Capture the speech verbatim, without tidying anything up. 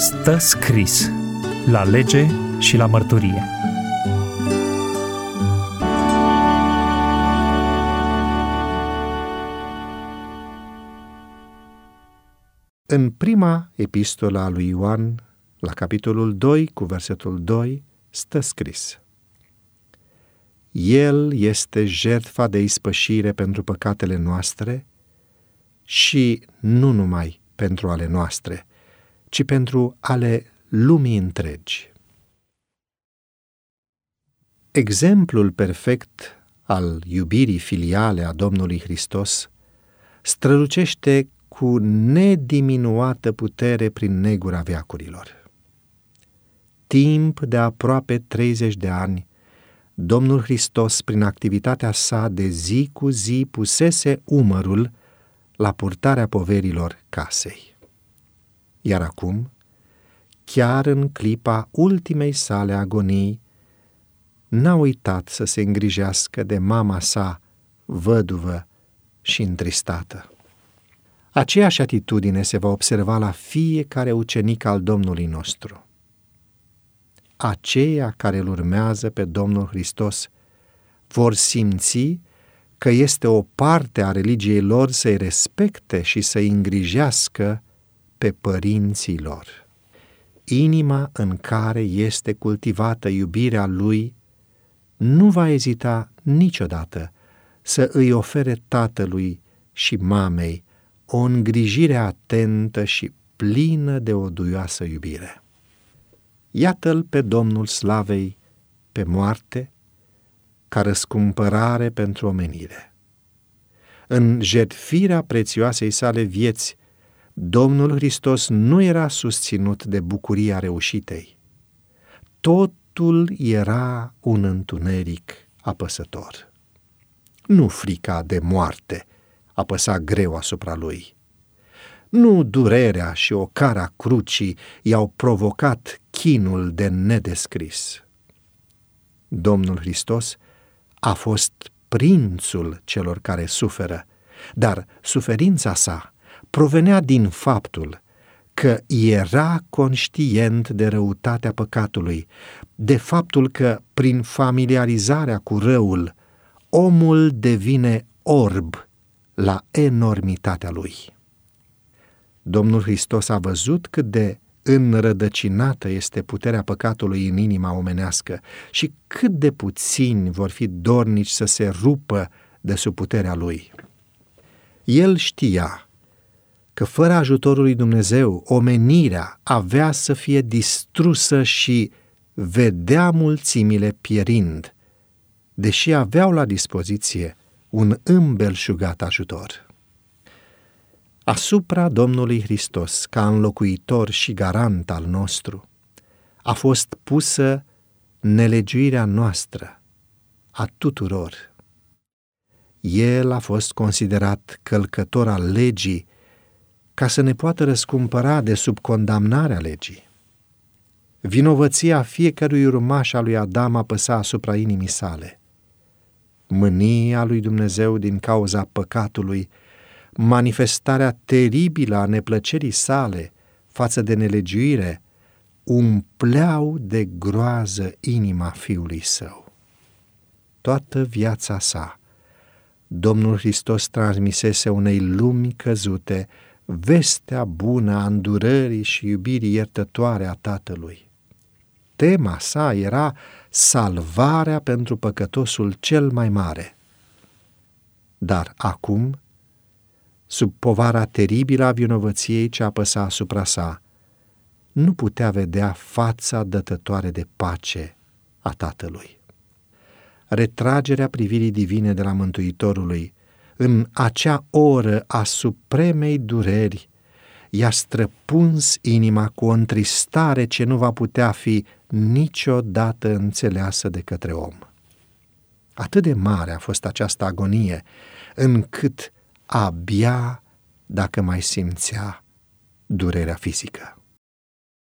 Stă scris la lege și la mărturie. În prima epistolă a lui Ioan, la capitolul doi, cu versetul doi, stă scris: El este jertfa de ispășire pentru păcatele noastre și nu numai pentru ale noastre, ci pentru ale lumii întregi. Exemplul perfect al iubirii filiale a Domnului Hristos strălucește cu nediminuată putere prin negura veacurilor. Timp de aproape treizeci de ani, Domnul Hristos, prin activitatea sa de zi cu zi, pusese umărul la purtarea poverilor casei. Iar acum, chiar în clipa ultimei sale agonii, n-a uitat să se îngrijească de mama sa, văduvă și întristată. Aceeași atitudine se va observa la fiecare ucenic al Domnului nostru. Aceia care îl urmează pe Domnul Hristos vor simți că este o parte a religiei lor să-i respecte și să-i îngrijească pe părinții lor. Inima în care este cultivată iubirea lui nu va ezita niciodată să îi ofere tatălui și mamei o îngrijire atentă și plină de o duioasă iubire. Iată-l pe Domnul Slavei pe moarte ca răscumpărare pentru omenire. În jertfirea prețioasei sale vieți, Domnul Hristos nu era susținut de bucuria reușitei. Totul era un întuneric apăsător. Nu frica de moarte apăsa greu asupra lui. Nu durerea și ocara crucii i-au provocat chinul de nedescris. Domnul Hristos a fost prințul celor care suferă, dar suferința sa provenea din faptul că era conștient de răutatea păcatului, de faptul că, prin familiarizarea cu răul, omul devine orb la enormitatea lui. Domnul Hristos a văzut cât de înrădăcinată este puterea păcatului în inima omenească și cât de puțini vor fi dornici să se rupă de sub puterea lui. El știa că fără ajutorul lui Dumnezeu, omenirea avea să fie distrusă și vedea mulțimile pierind, deși aveau la dispoziție un îmbelșugat ajutor. Asupra Domnului Hristos, ca înlocuitor și garant al nostru, a fost pusă nelegiuirea noastră, a tuturor. El a fost considerat călcător al legii ca să ne poată răscumpăra de sub condamnarea legii. Vinovăția fiecărui urmaș al lui Adam apăsa asupra inimii sale. Mânia lui Dumnezeu din cauza păcatului, manifestarea teribilă a neplăcerii sale față de nelegiuire, umpleau de groază inima Fiului Său. Toată viața sa, Domnul Hristos transmisese unei lumi căzute vestea bună a îndurării și iubirii iertătoare a Tatălui. Tema sa era salvarea pentru păcătosul cel mai mare. Dar acum, sub povara teribilă a vinovăției ce apăsa asupra sa, nu putea vedea fața dătătoare de pace a Tatălui. Retragerea privirii divine de la Mântuitorului în acea oră a supremei dureri i-a străpuns inima cu o întristare ce nu va putea fi niciodată înțeleasă de către om. Atât de mare a fost această agonie, încât abia dacă mai simțea durerea fizică.